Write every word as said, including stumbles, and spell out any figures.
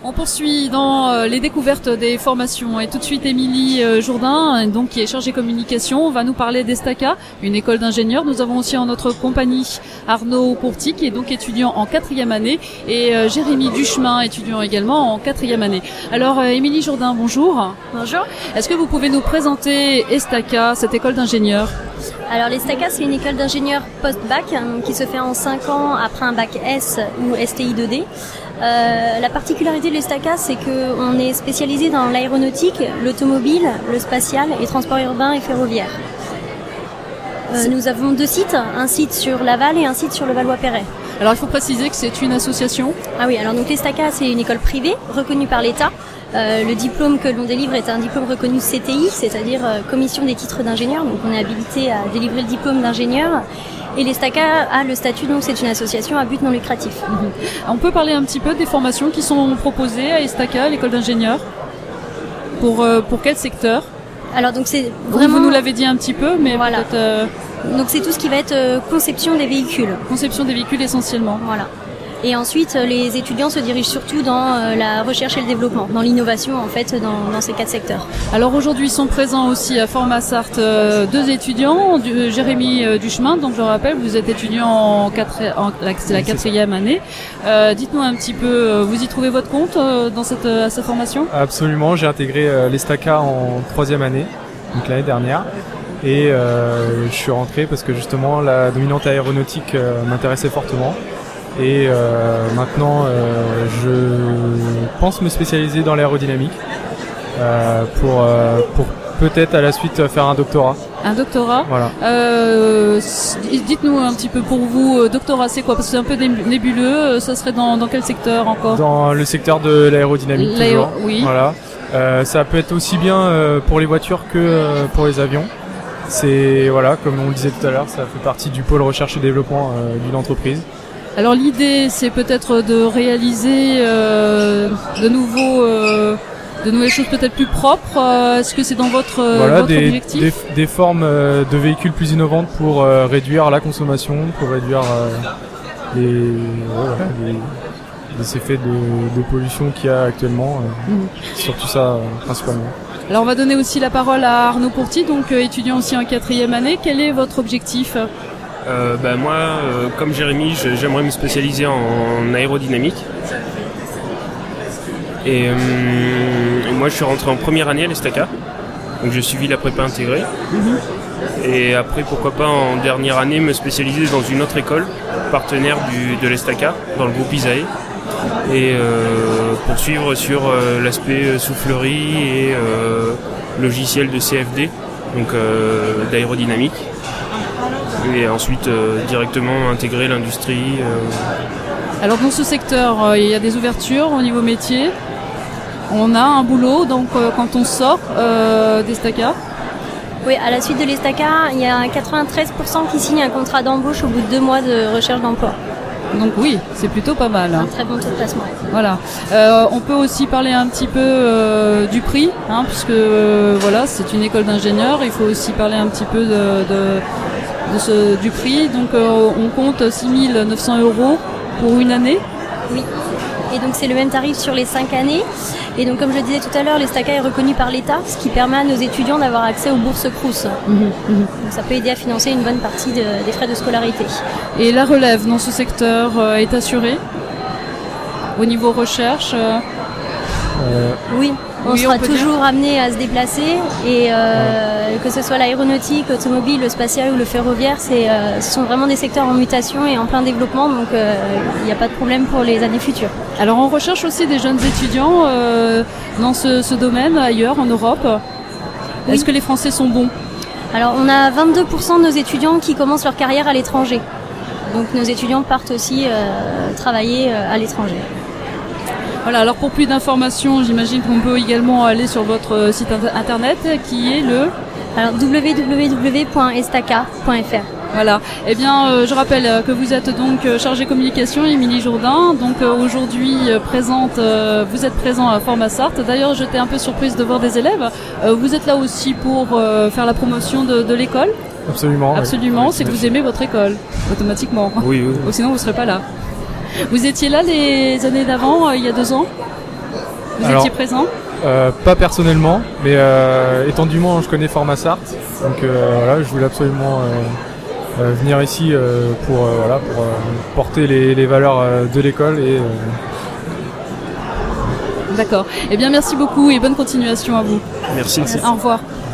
On poursuit dans euh, les découvertes des formations et tout de suite Émilie euh, Jourdain, donc qui est chargée communication, va nous parler d'Estaca, une école d'ingénieurs. Nous avons aussi en notre compagnie Arnaud Courty qui est donc étudiant en quatrième année et euh, Jérémy Duchemin, étudiant également en quatrième année. Alors euh, Émilie Jourdain, bonjour. Bonjour. Est-ce que vous pouvez nous présenter Estaca, cette école d'ingénieurs? Alors l'Estaca, c'est une école d'ingénieurs post-bac hein, qui se fait en cinq ans après un bac S ou S T I deux D. Euh, la particularité de l'Estaca, c'est qu'on est spécialisé dans l'aéronautique, l'automobile, le spatial et transport urbain et ferroviaire. Euh, nous avons deux sites, un site sur Laval et un site sur le Valois-Perret. Alors il faut préciser que c'est une association. Ah oui, alors donc l'Estaca, c'est une école privée reconnue par l'État. Euh, le diplôme que l'on délivre est un diplôme reconnu C T I, c'est-à-dire euh, Commission des titres d'ingénieur. Donc on est habilité à délivrer le diplôme d'ingénieur. Et l'Estaca a le statut, donc c'est une association à but non lucratif. Mmh. On peut parler un petit peu des formations qui sont proposées à Estaca, l'école d'ingénieurs. Pour euh, pour quel secteur? Alors donc c'est vraiment. Vous nous l'avez dit un petit peu, mais voilà. peut-être. Euh... Donc c'est tout ce qui va être euh, conception des véhicules. Conception des véhicules essentiellement. Voilà. Et ensuite, les étudiants se dirigent surtout dans euh, la recherche et le développement, dans l'innovation en fait, dans, dans ces quatre secteurs. Alors aujourd'hui, sont présents aussi à Formasart euh, deux étudiants, du, euh, Jérémy euh, Duchemin, donc je le rappelle, vous êtes étudiant en, quatre, en c'est la quatrième année. Euh, dites-nous un petit peu, euh, vous y trouvez votre compte euh, dans cette, euh, cette formation? Absolument, j'ai intégré euh, l'Estaca en troisième année, donc l'année dernière. Et euh, je suis rentré parce que justement la dominante aéronautique euh, m'intéressait fortement. Et euh, maintenant, euh, je pense me spécialiser dans l'aérodynamique euh, pour, euh, pour peut-être à la suite faire un doctorat. Un doctorat. Voilà. Euh, dites-nous un petit peu pour vous, doctorat c'est quoi? Parce que c'est un peu nébuleux. Ça serait dans, dans quel secteur encore? Dans le secteur de l'aérodynamique. L'aéro, toujours. Oui. Voilà. Euh, ça peut être aussi bien euh, pour les voitures que euh, pour les avions. C'est voilà, comme on le disait tout à l'heure, ça fait partie du pôle recherche et développement euh, d'une entreprise. Alors l'idée, c'est peut-être de réaliser euh, de nouveaux, euh, de nouvelles choses peut-être plus propres. Euh, est-ce que c'est dans votre, voilà, votre des, objectif? des, des formes euh, de véhicules plus innovantes pour euh, réduire la consommation, pour réduire euh, les, voilà, les, les effets de, de pollution qu'il y a actuellement. Euh, mmh. Surtout ça, euh, principalement. Alors on va donner aussi la parole à Arnaud Courty, donc euh, étudiant aussi en quatrième année. Quel est votre objectif? Euh, bah, moi, euh, comme Jérémy, j'aimerais me spécialiser en, en aérodynamique. Et, euh, et moi, je suis rentré en première année à l'Estaca. Donc j'ai suivi la prépa intégrée. Mm-hmm. Et après, pourquoi pas en dernière année, me spécialiser dans une autre école, partenaire du, de l'Estaca, dans le groupe Isae. Et euh, poursuivre sur euh, l'aspect soufflerie et euh, logiciel de C F D, donc euh, d'aérodynamique. Et ensuite euh, directement intégrer l'industrie. Euh... Alors dans ce secteur, euh, il y a des ouvertures au niveau métier. On a un boulot, donc euh, quand on sort euh, d'Estaca. Oui, à la suite de l'Estaca, il y a quatre-vingt-treize pour cent qui signent un contrat d'embauche au bout de deux mois de recherche d'emploi. Donc oui, c'est plutôt pas mal. Un très bon taux de placement. Voilà. Euh, on peut aussi parler un petit peu euh, du prix, hein, puisque euh, voilà, c'est une école d'ingénieurs. Il faut aussi parler un petit peu de, de, de ce, du prix. Donc euh, on compte six mille neuf cents euros pour une année. Oui. Et donc c'est le même tarif sur les cinq années. Et donc comme je le disais tout à l'heure, l'Estaca est reconnu par l'État, ce qui permet à nos étudiants d'avoir accès aux bourses Crous. Mmh, mmh. Donc ça peut aider à financer une bonne partie de, des frais de scolarité. Et la relève dans ce secteur euh, est assurée au niveau recherche euh... Euh... Oui, on oui, sera on toujours dire. amené à se déplacer et euh, ouais. que ce soit l'aéronautique, l'automobile, le spatial ou le ferroviaire, c'est, euh, ce sont vraiment des secteurs en mutation et en plein développement, donc il euh, n'y a pas de problème pour les années futures. Alors on recherche aussi des jeunes étudiants euh, dans ce, ce domaine ailleurs en Europe. Oui. Est-ce que les Français sont bons? Alors on a vingt-deux pour cent de nos étudiants qui commencent leur carrière à l'étranger. Donc nos étudiants partent aussi euh, travailler euh, à l'étranger. Voilà, alors pour plus d'informations, j'imagine qu'on peut également aller sur votre site internet qui est le alors w w w point estaca point f r. Voilà. Eh bien, euh, je rappelle que vous êtes donc euh, chargée communication, Émilie Jourdain. Donc euh, aujourd'hui euh, présente, euh, vous êtes présent à Formasart. D'ailleurs, j'étais un peu surprise de voir des élèves. Euh, vous êtes là aussi pour euh, faire la promotion de, de l'école. Absolument. Absolument. Oui. C'est que vous aimez votre école automatiquement. Oui, oui. Ou sinon, vous ne serez pas là. Vous étiez là les années d'avant, euh, il y a deux ans? Vous Alors, étiez présent? euh, Pas personnellement, mais euh, étendument je connais Formasart, donc euh, voilà, je voulais absolument euh, euh, venir ici euh, pour, euh, voilà, pour euh, porter les, les valeurs euh, de l'école. Et, euh... D'accord. Eh bien merci beaucoup et bonne continuation à vous. Merci. Au revoir.